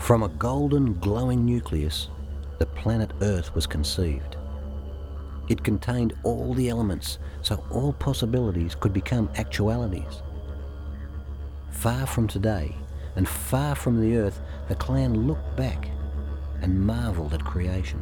From a golden, glowing nucleus, the planet Earth was conceived. It contained all the elements, so all possibilities could become actualities. Far from today, and far from the Earth, the clan looked back and marvelled at creation.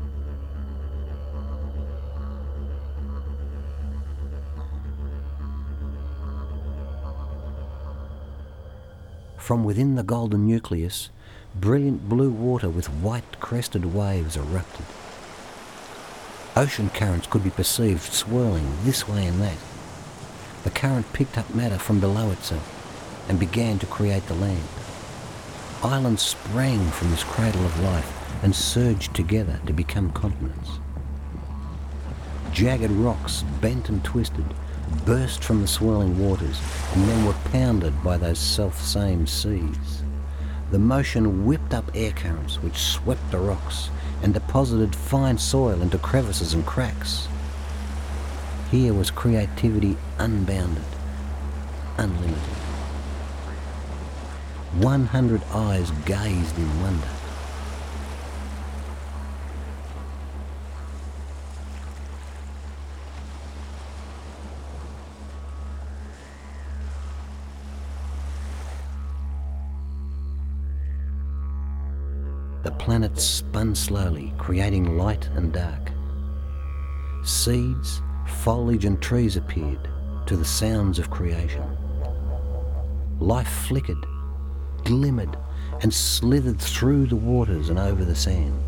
From within the golden nucleus, brilliant blue water with white crested waves erupted. Ocean currents could be perceived swirling this way and that. The current picked up matter from below itself and began to create the land. Islands sprang from this cradle of life and surged together to become continents. Jagged rocks, bent and twisted, burst from the swirling waters and then were pounded by those self-same seas. The motion whipped up air currents which swept the rocks and deposited fine soil into crevices and cracks. Here was creativity unbounded, unlimited. 100 eyes gazed in wonder. The planet spun slowly, creating light and dark. Seeds, foliage and trees appeared to the sounds of creation. Life flickered, glimmered, and slithered through the waters and over the sand.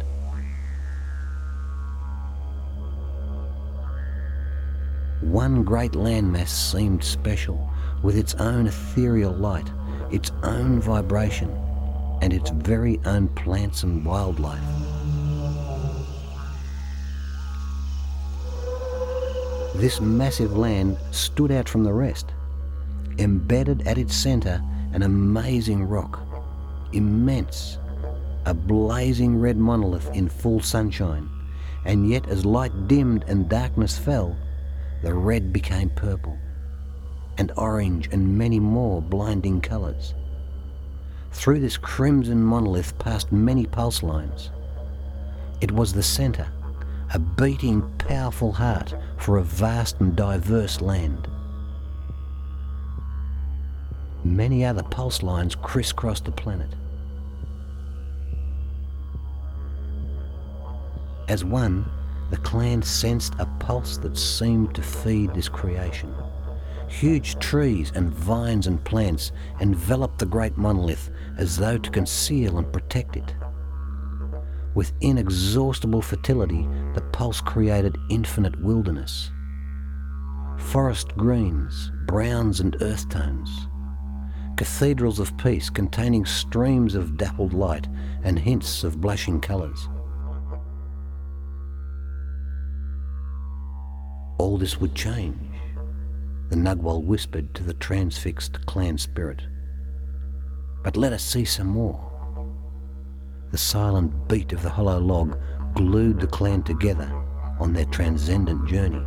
One great landmass seemed special, with its own ethereal light, its own vibration, and its very own plants and wildlife. This massive land stood out from the rest. Embedded at its centre, an amazing rock, immense, a blazing red monolith in full sunshine, and yet as light dimmed and darkness fell, the red became purple, and orange and many more blinding colours. Through this crimson monolith passed many pulse lines. It was the centre, a beating, powerful heart for a vast and diverse land. Many other pulse lines crisscrossed the planet. As one, the clan sensed a pulse that seemed to feed this creation. Huge trees and vines and plants enveloped the great monolith as though to conceal and protect it. With inexhaustible fertility, the pulse created infinite wilderness. Forest greens, browns and earth tones. Cathedrals of peace containing streams of dappled light and hints of blushing colours. All this would change, the Nugwal whispered to the transfixed clan spirit. But let us see some more. The silent beat of the hollow log glued the clan together on their transcendent journey.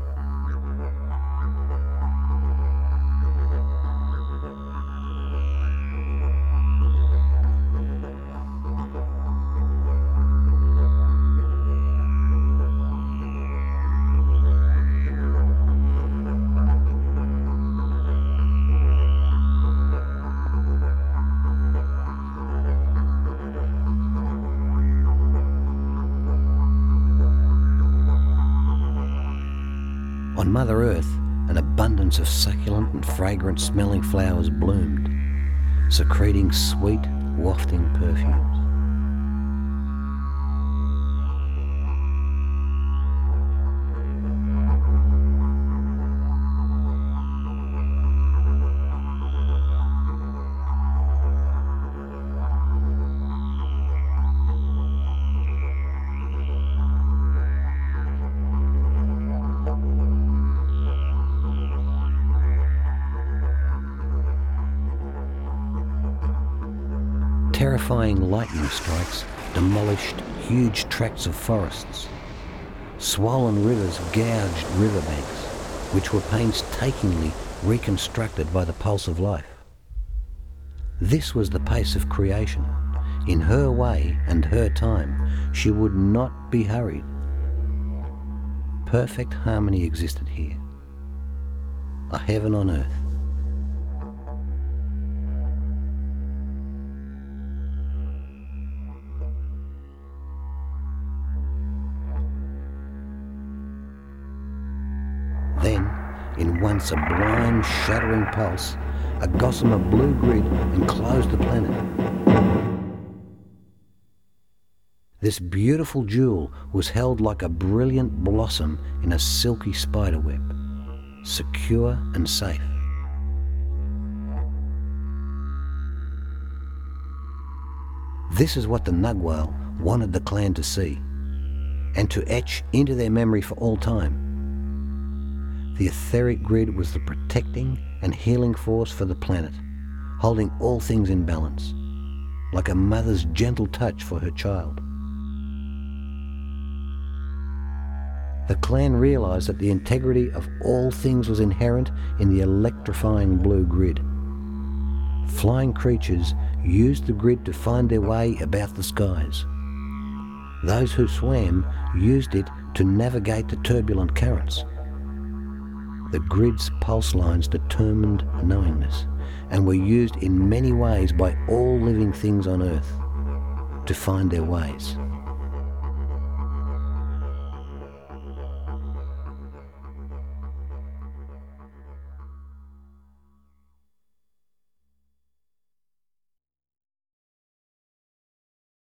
On Mother Earth, an abundance of succulent and fragrant smelling flowers bloomed, secreting sweet, wafting perfumes. Terrifying lightning strikes demolished huge tracts of forests. Swollen rivers gouged riverbanks, which were painstakingly reconstructed by the pulse of life. This was the pace of creation, in her way and her time. She would not be hurried. Perfect harmony existed here, a heaven on earth. Then, in one sublime, shattering pulse, a gossamer blue grid enclosed the planet. This beautiful jewel was held like a brilliant blossom in a silky spiderweb, secure and safe. This is what the Nugwal wanted the clan to see, and to etch into their memory for all time. The etheric grid was the protecting and healing force for the planet, holding all things in balance, like a mother's gentle touch for her child. The clan realised that the integrity of all things was inherent in the electrifying blue grid. Flying creatures used the grid to find their way about the skies. Those who swam used it to navigate the turbulent currents. The grid's pulse lines determined knowingness and were used in many ways by all living things on Earth to find their ways.